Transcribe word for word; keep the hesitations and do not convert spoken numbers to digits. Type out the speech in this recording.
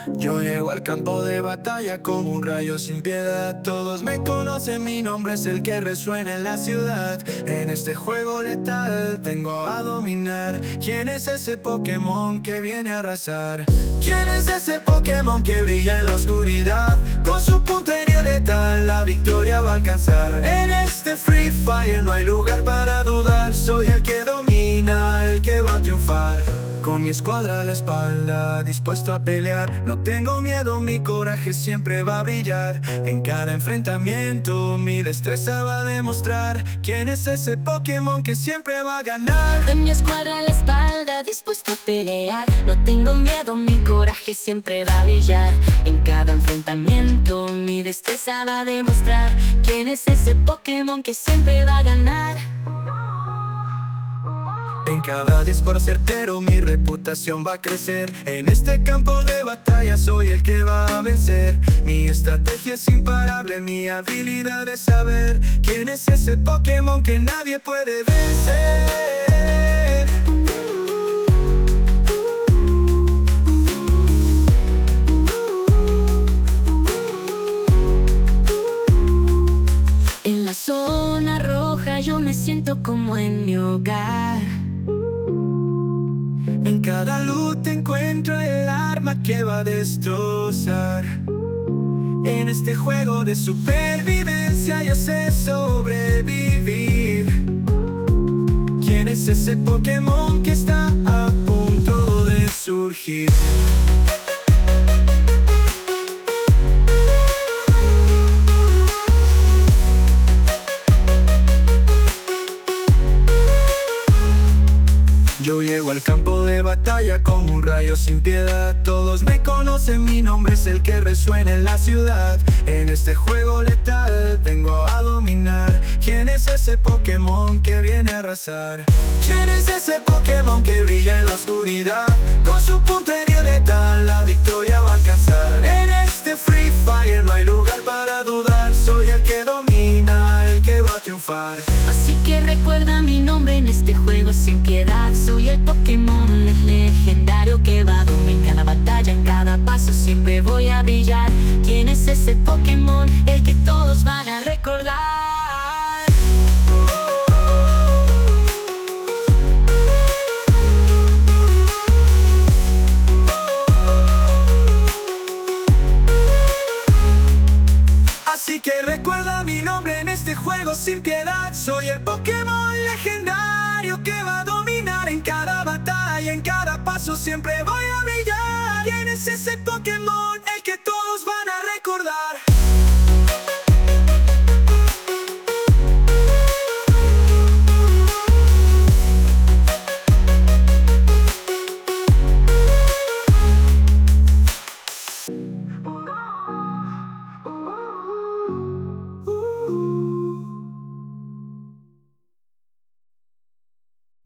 Yo llego al campo de batalla como un rayo sin piedad. Todos me conocen, mi nombre es el que resuena en la ciudad. En este juego letal vengo a dominar. ¿Quién es ese Pokémon que viene a arrasar? ¿Quién es ese Pokémon que brilla en la oscuridad? Con su puntería letal la victoria va a alcanzar. En este Free Fire no hay lugar para dudar. Soy el que domina, el que va a triunfar. Con mi escuadra a la espalda, dispuesto a pelear. No tengo miedo, mi coraje siempre va a brillar. En cada enfrentamiento mi destreza va a demostrar. ¿Quién es ese Pokémon que siempre va a ganar? Con mi escuadra a la espalda, dispuesto a pelear. No tengo miedo, mi coraje siempre va a brillar. En cada enfrentamiento mi destreza va a demostrar. ¿Quién es ese Pokémon que siempre va a ganar? En cada disparo certero mi reputación va a crecer. En este campo de batalla soy el que va a vencer. Mi estrategia es imparable, mi habilidad es saber. ¿Quién es ese Pokémon que nadie puede vencer? En la zona roja yo me siento como en mi hogar. En cada loot encuentro el arma que va a destrozar. En este juego de supervivencia yo sé sobrevivir. ¿Quién es ese Pokémon que está a punto de surgir? Yo llego al campo de batalla como un rayo sin piedad. Todos me conocen, mi nombre es el que resuena en la ciudad. En este juego letal vengo a dominar. ¿Quién es ese Pokémon que viene a arrasar? ¿Quién es ese Pokémon que brilla en la oscuridad? Con su puntería letal la victoria va a alcanzar. En este Free Fire no hay lugar para dudar. Soy el que domina, el que va a triunfar. Así que recuerda mi nombre en este juego sin piedad. Soy el Pokémon legendario que va a dominar cada batalla. En cada paso siempre voy a brillar. ¿Quién es ese Pokémon? El que todos van a recordar. Así que recuerda mi nombre en este juego sin piedad. Soy el Pokémon legendario que va a dominar en cada batalla. En cada paso siempre voy a brillar. ¿Quién es ese Pokémon? El que todos van a recordar.